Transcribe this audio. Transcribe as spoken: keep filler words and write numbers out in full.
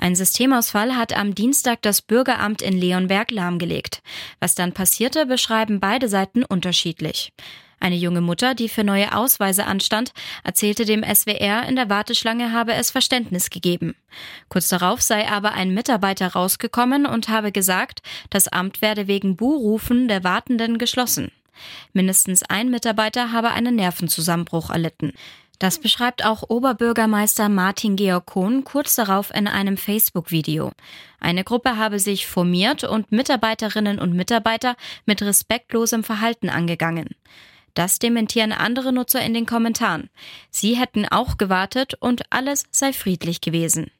Ein Systemausfall hat am Dienstag das Bürgeramt in Leonberg lahmgelegt. Was dann passierte, beschreiben beide Seiten unterschiedlich. Eine junge Mutter, die für neue Ausweise anstand, erzählte dem S W R, in der Warteschlange habe es Verständnis gegeben. Kurz darauf sei aber ein Mitarbeiter rausgekommen und habe gesagt, das Amt werde wegen Buhrufen der Wartenden geschlossen. Mindestens ein Mitarbeiter habe einen Nervenzusammenbruch erlitten. Das beschreibt auch Oberbürgermeister Martin Georg Kohn kurz darauf in einem Facebook-Video. Eine Gruppe habe sich formiert und Mitarbeiterinnen und Mitarbeiter mit respektlosem Verhalten angegangen. Das dementieren andere Nutzer in den Kommentaren. Sie hätten auch gewartet und alles sei friedlich gewesen.